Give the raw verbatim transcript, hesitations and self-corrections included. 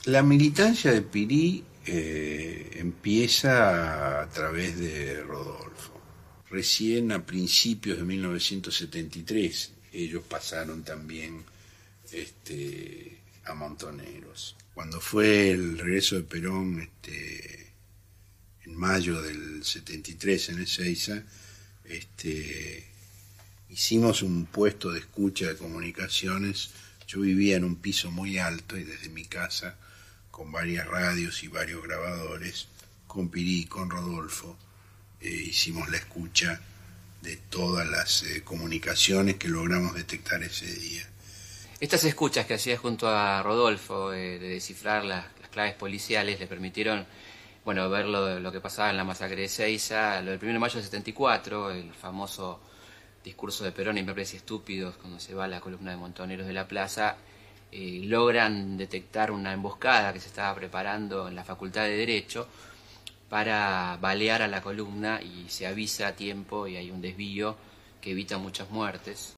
La militancia de Pirí eh, empieza a través de Rodolfo. Recién a principios de mil novecientos setenta y tres ellos pasaron también este, a Montoneros. Cuando fue el regreso de Perón este, en mayo del setenta y tres en Ezeiza, este, hicimos un puesto de escucha de comunicaciones. Yo vivía en un piso muy alto y desde mi casa, con varias radios y varios grabadores, con Pirí, con Rodolfo, eh, hicimos la escucha de todas las eh, comunicaciones que logramos detectar ese día. Estas escuchas que hacías junto a Rodolfo, eh, de descifrar las, las claves policiales, le permitieron, bueno, ver lo, lo que pasaba en la masacre de Ezeiza, lo del primero de mayo del setenta y cuatro, el famoso discurso de Perón, y me parece estúpidos, cuando se va a la columna de Montoneros de la Plaza. Eh, logran detectar una emboscada que se estaba preparando en la Facultad de Derecho para balear a la columna, y se avisa a tiempo y hay un desvío que evita muchas muertes.